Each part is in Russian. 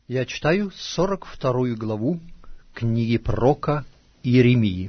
Я читаю 42 главу книги пророка Иеремии.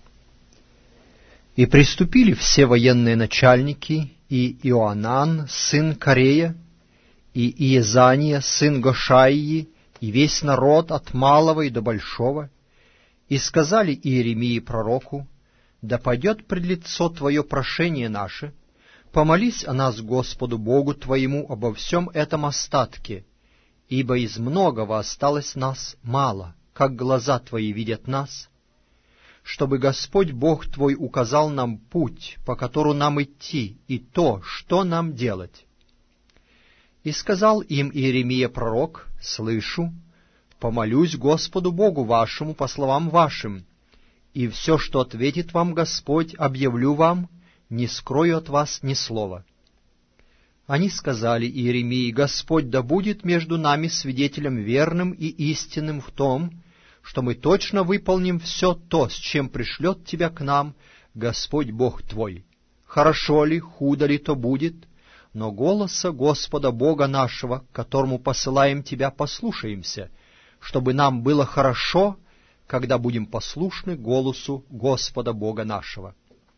«И приступили все военные начальники, и Иоанан, сын Карея, и Иезания, сын Гошаии, и весь народ от малого и до большого, и сказали Иеремии пророку: да пойдет пред лицо Твое прошение наше, помолись о нас Господу Богу Твоему обо всем этом остатке, ибо из многого осталось нас мало, как глаза Твои видят нас, чтобы Господь Бог Твой указал нам путь, по которому нам идти, и то, что нам делать». И сказал им Иеремия пророк: «Слышу, помолюсь Господу Богу вашему по словам вашим, и все, что ответит вам Господь, объявлю вам, не скрою от вас ни слова». Они сказали Иеремии: «Господь да будет между нами свидетелем верным и истинным в том, что мы точно выполним все то, с чем пришлет тебя к нам Господь Бог твой. Хорошо ли, худо ли то будет, но голоса Господа Бога нашего, к которому посылаем тебя, послушаемся, чтобы нам было хорошо, когда будем послушны голосу Господа Бога нашего».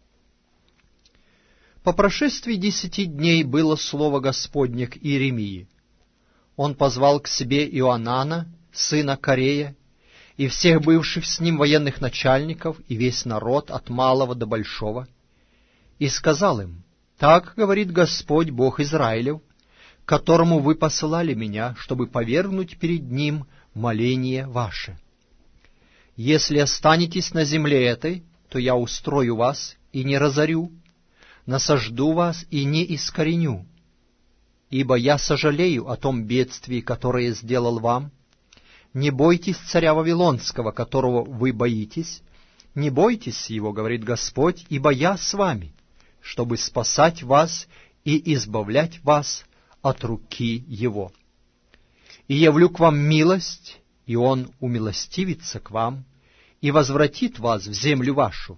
По прошествии 10 дней было слово Господне к Иеремии. Он позвал к себе Иоанана, сына Карея, и всех бывших с ним военных начальников, и весь народ от малого до большого, и сказал им: «Так говорит Господь Бог Израилев, к которому вы посылали меня, чтобы повергнуть перед Ним моление ваше. Если останетесь на земле этой, то я устрою вас и не разорю, насажду вас и не искореню, ибо я сожалею о том бедствии, которое сделал вам. Не бойтесь царя Вавилонского, которого вы боитесь, не бойтесь его, говорит Господь, ибо я с вами, чтобы спасать вас и избавлять вас от руки его. И явлю к вам милость, и он умилостивится к вам и возвратит вас в землю вашу.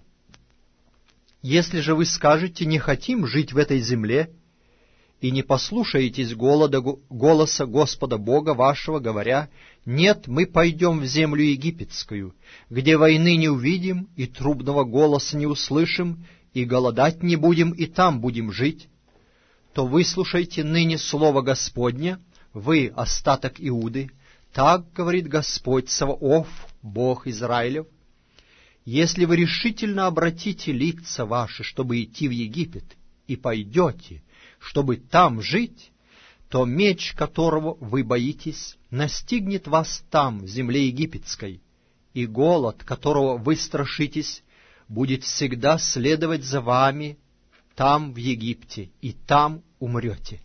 Если же вы скажете: не хотим жить в этой земле, и не послушаетесь голоса Господа Бога вашего, говоря: нет, мы пойдем в землю египетскую, где войны не увидим, и трубного голоса не услышим, и голодать не будем, и там будем жить, то выслушайте ныне слово Господне, вы, остаток Иуды, так говорит Господь Саваоф, Бог Израилев: если вы решительно обратите лица ваши, чтобы идти в Египет, и пойдете, чтобы там жить, то меч, которого вы боитесь, настигнет вас там, в земле египетской, и голод, которого вы страшитесь, будет всегда следовать за вами там, в Египте, и там умрете.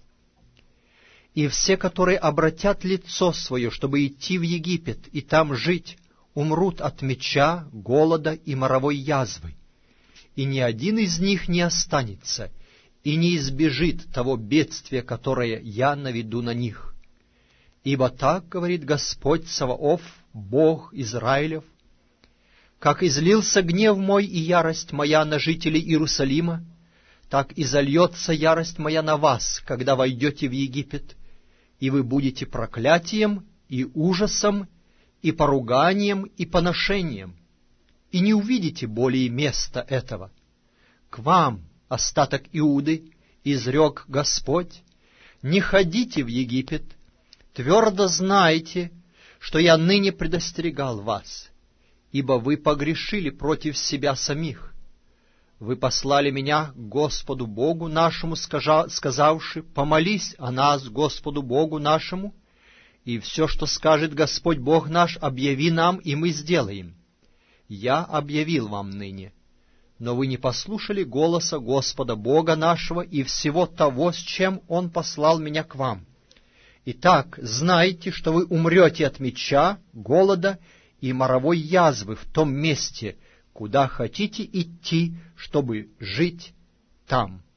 И все, которые обратят лицо свое, чтобы идти в Египет и там жить, умрут от меча, голода и моровой язвы, и ни один из них не останется и не избежит того бедствия, которое я наведу на них. Ибо так говорит Господь Саваоф, Бог Израилев: как излился гнев мой и ярость моя на жителей Иерусалима, так и зальется ярость моя на вас, когда войдете в Египет, и вы будете проклятием и ужасом, и поруганием, и поношением, и не увидите более места этого. К вам, остаток Иуды, изрек Господь: не ходите в Египет, твердо знайте, что я ныне предостерегал вас, ибо вы погрешили против себя самих. Вы послали меня к Господу Богу нашему, сказавши: помолись о нас Господу Богу нашему, и все, что скажет Господь Бог наш, объяви нам, и мы сделаем. Я объявил вам ныне, но вы не послушали голоса Господа Бога нашего и всего того, с чем Он послал меня к вам. Итак, знайте, что вы умрете от меча, голода и моровой язвы в том месте, куда хотите идти, чтобы жить там».